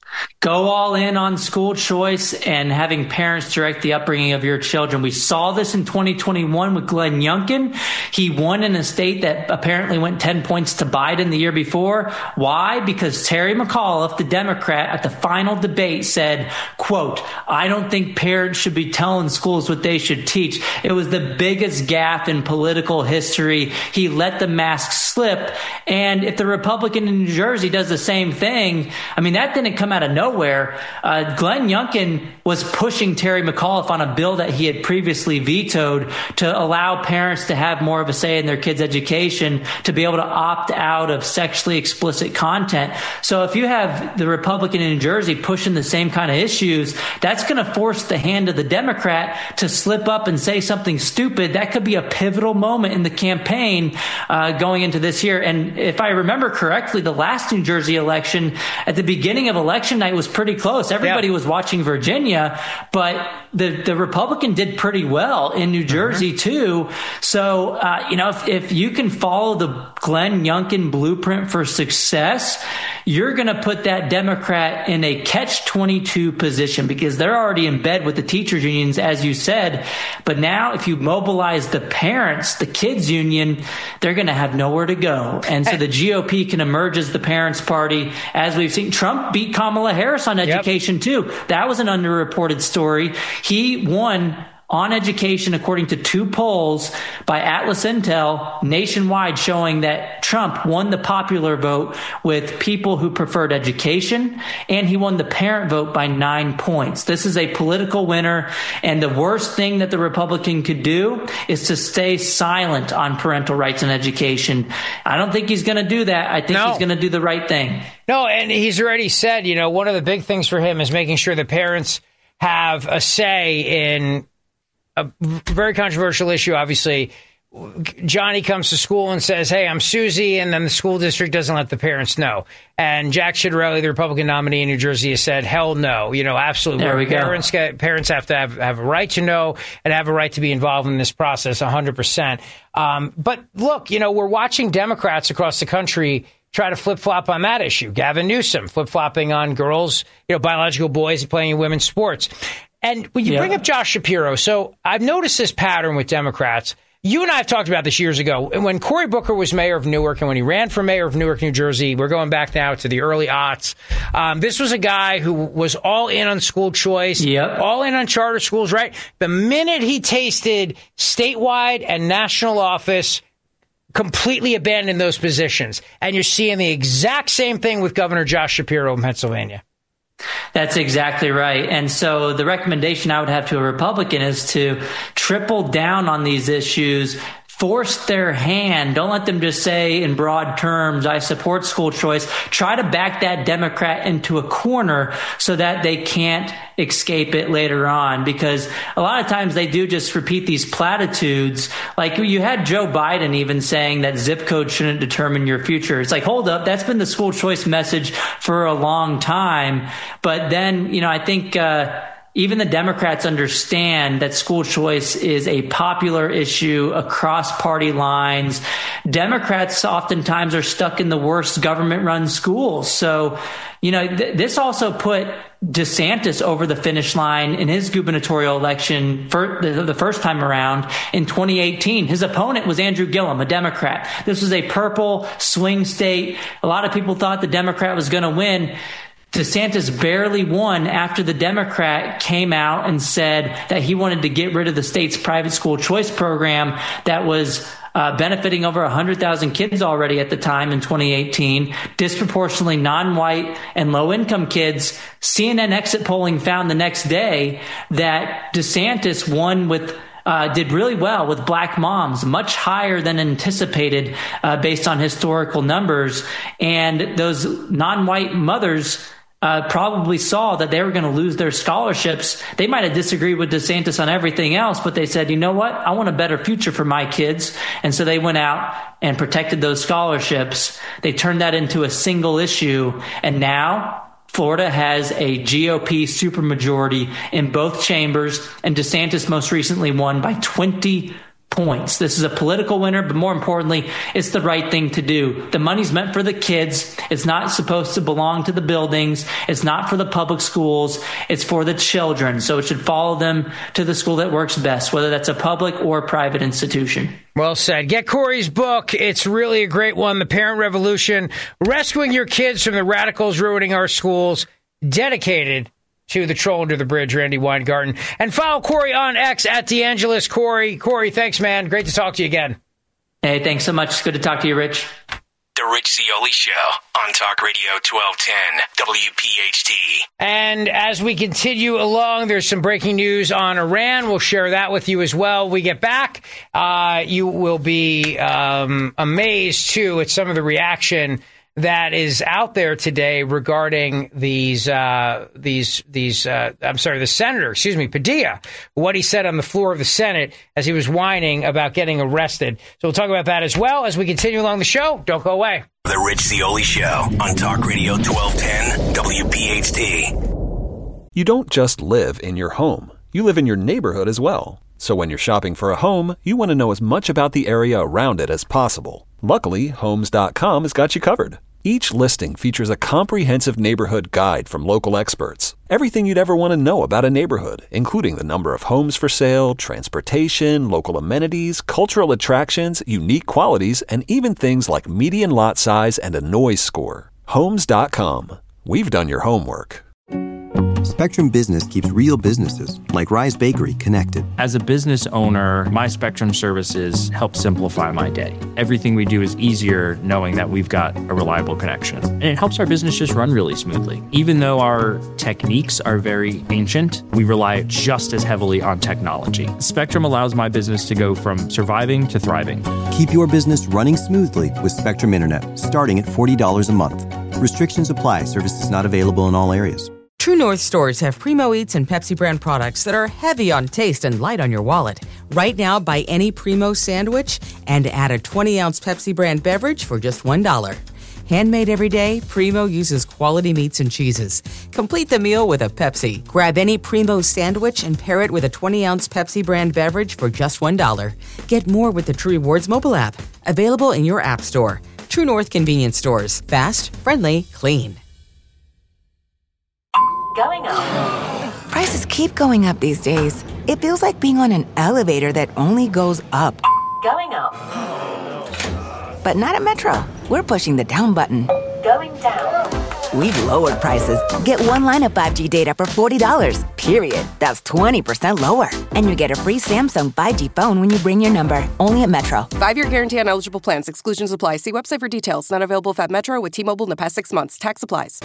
Go all in on school choice and having parents direct the upbringing of your children. We saw this in twenty twenty-one with Glenn Youngkin. He won in a state that apparently went ten points to Biden the year before. Why? Because Terry McAuliffe, the Democrat, at the final debate said, quote, I don't think parents should be telling schools what they should teach. It was the biggest gaffe in political history. He let the mask slip. And if the Republican in New Jersey does the same thing, I mean, that didn't come out of nowhere. Uh, Glenn Youngkin was pushing Terry McAuliffe on a bill that he had previously vetoed to allow parents to have more of a say in their kids' education, to be able to opt out of sexually explicit content. So if you have the Republican in New Jersey pushing the same kind of issues, that's going to force the hand of the Democrat to slip up and say something stupid. That could be a pivotal moment in the campaign uh, going into this year. And if I remember correctly, the last New Jersey election, at the beginning of election election night was pretty close. Everybody yep. was watching Virginia, but the, the Republican did pretty well in New Jersey, mm-hmm. too. So, uh, you know, if, if you can follow the Glenn Youngkin blueprint for success, you're going to put that Democrat in a catch twenty-two position because they're already in bed with the teachers unions, as you said. But now if you mobilize the parents, the kids union, they're going to have nowhere to go. And so the G O P can emerge as the parents' party. As we've seen, Trump beat Kamala Harris on education, yep. too. That was an underreported story. He won on education, according to two polls by Atlas Intel nationwide, showing that Trump won the popular vote with people who preferred education, and he won the parent vote by nine points. This is a political winner, and the worst thing that the Republican could do is to stay silent on parental rights and education. I don't think he's going to do that. I think no. he's going to do the right thing. No, and he's already said, you know, one of the big things for him is making sure the parents have a say in a very controversial issue, obviously. Johnny comes to school and says, hey, I'm Susie, and then the school district doesn't let the parents know. And Jack Ciattarelli, the Republican nominee in New Jersey, has said, hell no. You know, absolutely. There we parents go. Get, parents have to have, have a right to know and have a right to be involved in this process one hundred percent. Um, but look, you know, we're watching Democrats across the country try to flip-flop on that issue. Gavin Newsom flip-flopping on girls, you know, biological boys playing in women's sports. And when you yeah. bring up Josh Shapiro, so I've noticed this pattern with Democrats. You and I have talked about this years ago. When Cory Booker was mayor of Newark and when he ran for mayor of Newark, New Jersey, we're going back now to the early aughts. Um, this was a guy who was all in on school choice, yep. all in on charter schools, right? The minute he tasted statewide and national office, completely abandoned those positions. And you're seeing the exact same thing with Governor Josh Shapiro in Pennsylvania. That's exactly right. And so the recommendation I would have to a Republican is to triple down on these issues, force their hand. Don't let them just say in broad terms, I support school choice. Try to back that Democrat into a corner so that they can't escape it later on, because a lot of times they do just repeat these platitudes. Like you had Joe Biden even saying that zip code shouldn't determine your future. It's like, hold up, that's been the school choice message for a long time. But then, you know, I think, uh, even the Democrats understand that school choice is a popular issue across party lines. Democrats oftentimes are stuck in the worst government-run schools. So, you know, th- this also put DeSantis over the finish line in his gubernatorial election for the, the first time around in twenty eighteen. His opponent was Andrew Gillum, a Democrat. This was a purple swing state. A lot of people thought the Democrat was going to win. DeSantis barely won after the Democrat came out and said that he wanted to get rid of the state's private school choice program that was uh, benefiting over one hundred thousand kids already at the time in twenty eighteen, disproportionately non-white and low-income kids. C N N exit polling found the next day that DeSantis won with Uh, did really well with black moms, much higher than anticipated uh, based on historical numbers. And those non-white mothers uh, probably saw that they were going to lose their scholarships. They might have disagreed with DeSantis on everything else, but they said, you know what? I want a better future for my kids. And so they went out and protected those scholarships. They turned that into a single issue. And now Florida has a G O P supermajority in both chambers, and DeSantis most recently won by twenty points. This is a political winner, but more importantly, it's the right thing to do. The money's meant for the kids. It's not supposed to belong to the buildings. It's not for the public schools. It's for the children. So it should follow them to the school that works best, whether that's a public or private institution. Well said. Get Cory's book. It's really a great one. The Parent Revolution, Rescuing Your Kids from the Radicals Ruining Our Schools. Dedicated to the troll under the bridge, Randy Weingarten. And follow Cory on X at DeAngelis Cory. Cory, thanks, man. Great to talk to you again. Hey, thanks so much. It's good to talk to you, Rich. The Rich Zeoli Show on Talk Radio twelve ten W P H T. And as we continue along, there's some breaking news on Iran. We'll share that with you as well. We get back. Uh, you will be um, amazed, too, at some of the reaction that is out there today regarding these uh, these these. Uh, I'm sorry, the senator, excuse me, Padilla, what he said on the floor of the Senate as he was whining about getting arrested. So we'll talk about that as well as we continue along the show. Don't go away. The Rich Zeoli Show on Talk Radio twelve ten W P H T. You don't just live in your home. You live in your neighborhood as well. So when you're shopping for a home, you want to know as much about the area around it as possible. Luckily, Homes dot com has got you covered. Each listing features a comprehensive neighborhood guide from local experts. Everything you'd ever want to know about a neighborhood, including the number of homes for sale, transportation, local amenities, cultural attractions, unique qualities, and even things like median lot size and a noise score. Homes dot com. We've done your homework. Spectrum Business keeps real businesses, like Rise Bakery, connected. As a business owner, my Spectrum services help simplify my day. Everything we do is easier knowing that we've got a reliable connection. And it helps our business just run really smoothly. Even though our techniques are very ancient, we rely just as heavily on technology. Spectrum allows my business to go from surviving to thriving. Keep your business running smoothly with Spectrum Internet, starting at forty dollars a month. Restrictions apply. Services not available in all areas. True North stores have Primo Eats and Pepsi brand products that are heavy on taste and light on your wallet. Right now, buy any Primo sandwich and add a twenty-ounce Pepsi brand beverage for just one dollar. Handmade every day, Primo uses quality meats and cheeses. Complete the meal with a Pepsi. Grab any Primo sandwich and pair it with a twenty-ounce Pepsi brand beverage for just one dollar. Get more with the True Rewards mobile app. Available in your app store. True North convenience stores. Fast, friendly, clean. Going up. Prices keep going up these days. It feels like being on an elevator that only goes up. Going up. But not at Metro. We're pushing the down button. Going down. We've lowered prices. Get one line of five G data for forty dollars, period. That's twenty percent lower. And you get a free Samsung five G phone when you bring your number. Only at Metro. Five-year guarantee on eligible plans. Exclusions apply. See website for details. Not available if at Metro with T-Mobile in the past six months. Tax applies.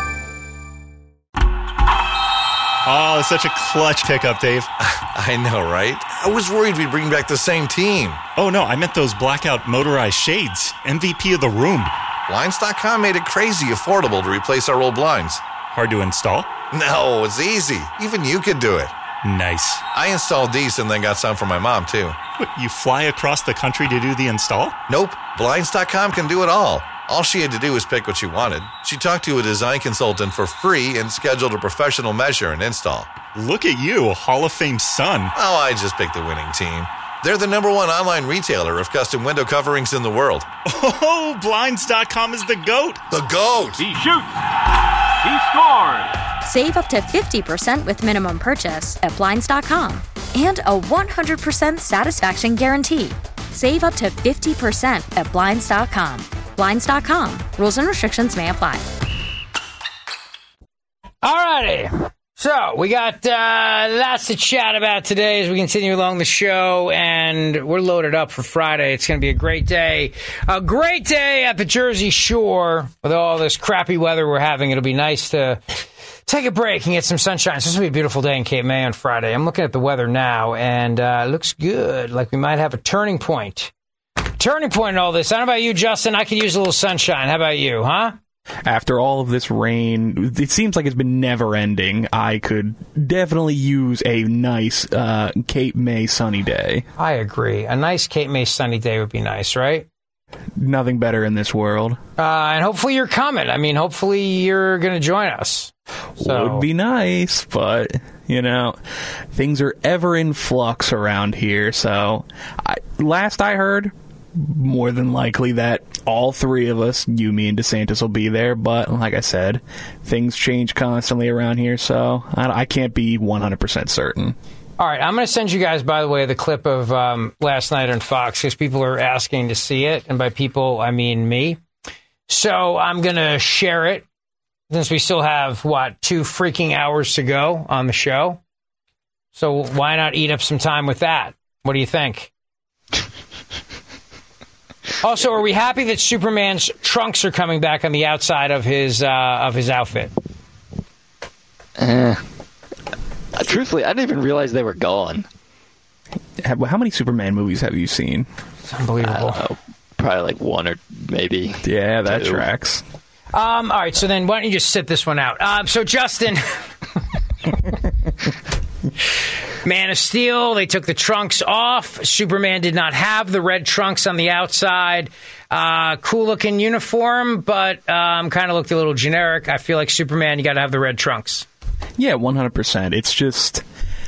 Oh, such a clutch pickup, Dave. I know, right? I was worried we'd bring back the same team. Oh, no, I meant those blackout motorized shades. M V P of the room. Blinds dot com made it crazy affordable to replace our old blinds. Hard to install? No, it's easy. Even you could do it. Nice. I installed these and then got some for my mom, too. What, you fly across the country to do the install? Nope. Blinds dot com can do it all. All she had to do was pick what she wanted. She talked to a design consultant for free and scheduled a professional measure and install. Look at you, a Hall of Fame son. Oh, I just picked the winning team. They're the number one online retailer of custom window coverings in the world. Oh, Blinds dot com is the GOAT. The GOAT. He shoots. He scores. Save up to fifty percent with minimum purchase at Blinds dot com. And a one hundred percent satisfaction guarantee. Save up to fifty percent at Blinds dot com. Blinds dot com. Rules and restrictions may apply. All righty. So we got uh, lots to chat about today as we continue along the show, and we're loaded up for Friday. It's going to be a great day. A great day at the Jersey Shore with all this crappy weather we're having. It'll be nice to take a break and get some sunshine. It's supposed to be a beautiful day in Cape May on Friday. I'm looking at the weather now, and uh, it looks good, like we might have a turning point. Turning point in all this. I don't know about you, Justin. I could use a little sunshine. How about you, huh? After all of this rain, it seems like it's been never ending. I could definitely use a nice uh, Cape May sunny day. I agree. A nice Cape May sunny day would be nice, right? Nothing better in this world. Uh, and hopefully you're coming. I mean, hopefully you're going to join us. So. Would be nice, but, you know, things are ever in flux around here. So, I, last I heard, more than likely that all three of us, you, me, and DeSantis, will be there. But like I said, things change constantly around here, so I, I can't be one hundred percent certain. All right, I'm going to send you guys, by the way, the clip of um, last night on Fox, because people are asking to see it. And by people, I mean me. So I'm going to share it, since we still have, what, two freaking hours to go on the show. So why not eat up some time with that? What do you think? Also, are we happy that Superman's trunks are coming back on the outside of his uh, of his outfit? Uh, truthfully, I didn't even realize they were gone. How many Superman movies have you seen? It's unbelievable. I don't know, probably like one or maybe. Yeah, that two. tracks. Um, all right, so then why don't you just sit this one out? Um, so, Justin, Man of Steel, they took the trunks off. Superman did not have the red trunks on the outside. Uh, cool-looking uniform, but um, kind of looked a little generic. I feel like Superman, you got to have the red trunks. Yeah, one hundred percent. It's just...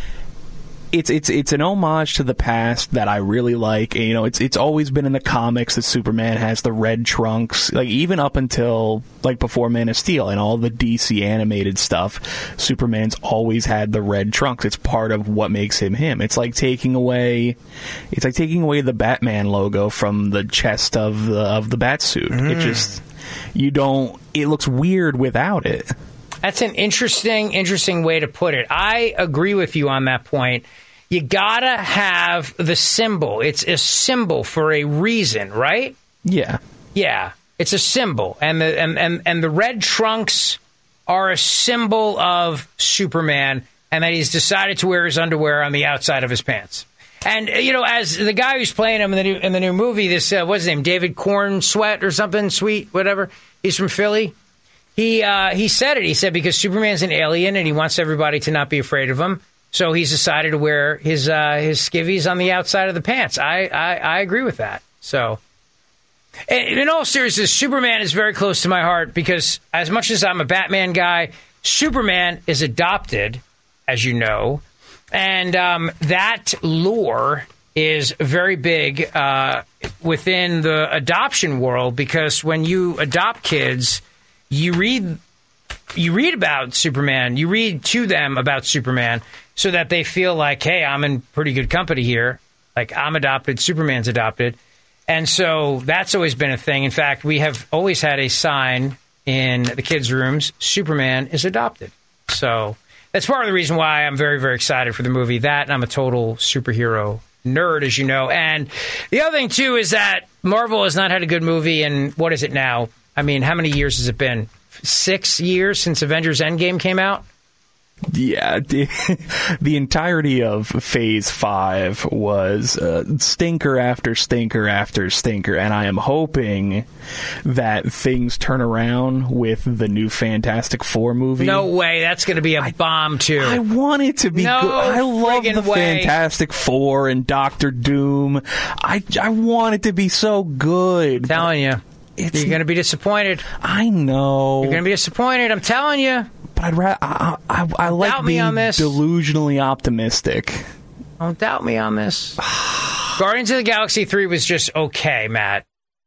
It's it's it's an homage to the past that I really like. You know, it's it's always been in the comics that Superman has the red trunks. Like even up until like before Man of Steel and all the D C animated stuff, Superman's always had the red trunks. It's part of what makes him him. It's like taking away, it's like taking away the Batman logo from the chest of the of the Batsuit. Mm. It just you don't. It looks weird without it. That's an interesting, interesting way to put it. I agree with you on that point. You gotta have the symbol. It's a symbol for a reason, right? Yeah. Yeah. It's a symbol. And the and, and, and the red trunks are a symbol of Superman, and that he's decided to wear his underwear on the outside of his pants. And, you know, as the guy who's playing him in the new, in the new movie, this, uh, what's his name, David Corn Sweat or something, Sweet, whatever. He's from Philly. He uh, he said it. He said because Superman's an alien and he wants everybody to not be afraid of him, so he's decided to wear his uh, his skivvies on the outside of the pants. I, I, I agree with that. So, in, in all seriousness, Superman is very close to my heart because as much as I'm a Batman guy, Superman is adopted, as you know, and um, that lore is very big uh, within the adoption world because when you adopt kids, You read you read about Superman, you read to them about Superman so that they feel like, hey, I'm in pretty good company here. Like, I'm adopted, Superman's adopted. And so that's always been a thing. In fact, we have always had a sign in the kids' rooms, Superman is adopted. So that's part of the reason why I'm very, very excited for the movie. That, and I'm a total superhero nerd, as you know. And the other thing, too, is that Marvel has not had a good movie in, what is it now? I mean, how many years has it been? Six years since Avengers Endgame came out? Yeah, the, the entirety of Phase five was uh, stinker after stinker after stinker, and I am hoping that things turn around with the new Fantastic Four movie. No way, that's going to be a I, bomb, too. I want it to be no good. I love the way. Fantastic Four and Doctor Doom. I, I want it to be so good. I'm telling you. It's, You're going to be disappointed. I know. You're going to be disappointed. I'm telling you. But I'd ra- I, I, I like doubt being me on this. delusionally optimistic. Don't doubt me on this. Guardians of the Galaxy three was just okay, Matt.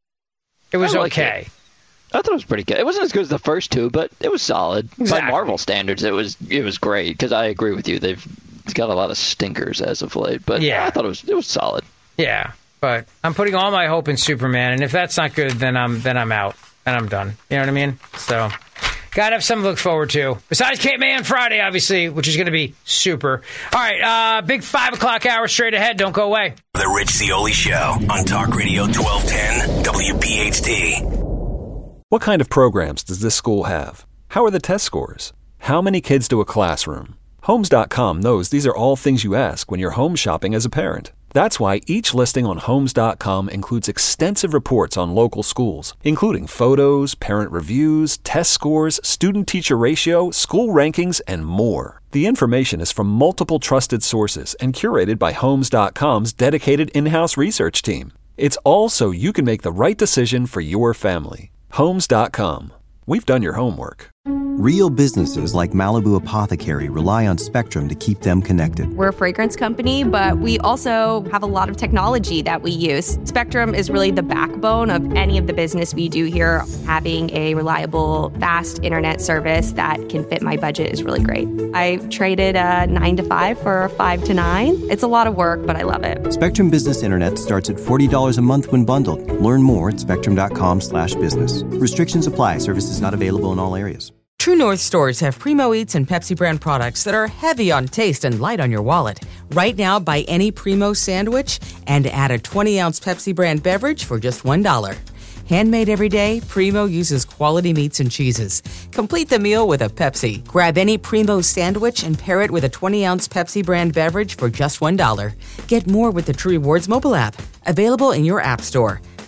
It was okay. It. I thought it was pretty good. It wasn't as good as the first two, but it was solid. Exactly. By Marvel standards, it was it was great because I agree with you. They've got a lot of stinkers as of late, but yeah. I thought it was it was solid. Yeah. But I'm putting all my hope in Superman, and if that's not good, then I'm then I'm out and I'm done. You know what I mean? So, gotta have something to look forward to. Besides Cape May on Friday, obviously, which is going to be super. All right, uh, big five o'clock hour straight ahead. Don't go away. The Rich Zeoli Show on Talk Radio twelve ten W P H T. What kind of programs does this school have? How are the test scores? How many kids do a classroom? Homes dot com knows these are all things you ask when you're home shopping as a parent. That's why each listing on Homes dot com includes extensive reports on local schools, including photos, parent reviews, test scores, student-teacher ratio, school rankings, and more. The information is from multiple trusted sources and curated by Homes dot com's dedicated in-house research team. It's all so you can make the right decision for your family. Homes dot com. We've done your homework. Real businesses like Malibu Apothecary rely on Spectrum to keep them connected. We're a fragrance company, but we also have a lot of technology that we use. Spectrum is really the backbone of any of the business we do here. Having a reliable, fast internet service that can fit my budget is really great. I traded a nine to five for a five to nine. It's a lot of work, but I love it. Spectrum Business Internet starts at forty dollars a month when bundled. Learn more at spectrum dot com slash business. Restrictions apply. Services not available in all areas. True North stores have Primo Eats and Pepsi brand products that are heavy on taste and light on your wallet. Right now, buy any Primo sandwich and add a twenty-ounce Pepsi brand beverage for just one dollar. Handmade every day, Primo uses quality meats and cheeses. Complete the meal with a Pepsi. Grab any Primo sandwich and pair it with a twenty-ounce Pepsi brand beverage for just one dollar. Get more with the True Rewards mobile app. Available in your app store.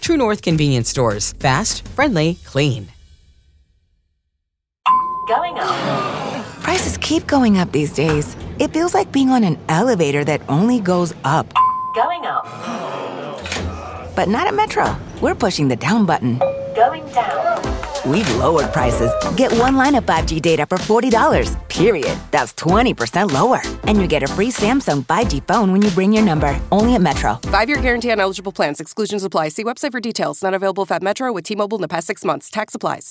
True North Convenience Stores. Fast, friendly, clean. Going up. Prices keep going up these days. It feels like being on an elevator that only goes up. Going up. But not at Metro. We're pushing the down button. Going down. We've lowered prices. Get one line of five G data for forty dollars, period. That's twenty percent lower. And you get a free Samsung five G phone when you bring your number. Only at Metro. Five-year guarantee on eligible plans. Exclusions apply. See website for details. Not available if at Metro with T-Mobile in the past six months. Tax applies.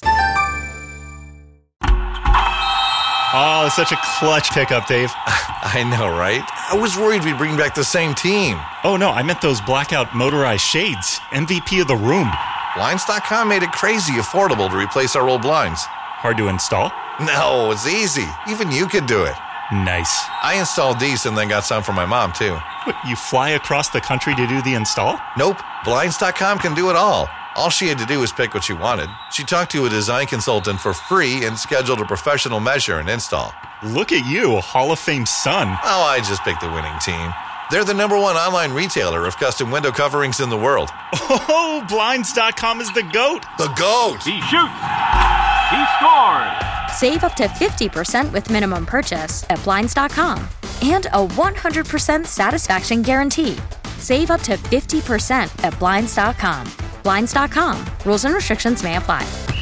Oh, such a clutch pickup, Dave. I know, right? I was worried we'd bring back the same team. Oh, no, I meant those blackout motorized shades. M V P of the room. Blinds dot com made it crazy affordable to replace our old blinds. Hard to install? No, it's easy. Even you could do it. Nice. I installed these and then got some for my mom, too. What, you fly across the country to do the install? Nope. Blinds dot com can do it all. All she had to do was pick what she wanted. She talked to a design consultant for free and scheduled a professional measure and install. Look at you, a Hall of Fame son. Oh, I just picked the winning team. They're the number one online retailer of custom window coverings in the world. Oh, Blinds dot com is the GOAT. The GOAT. He shoots. He scores. Save up to fifty percent with minimum purchase at Blinds dot com. And a one hundred percent satisfaction guarantee. Save up to fifty percent at Blinds dot com. Blinds dot com. Rules and restrictions may apply.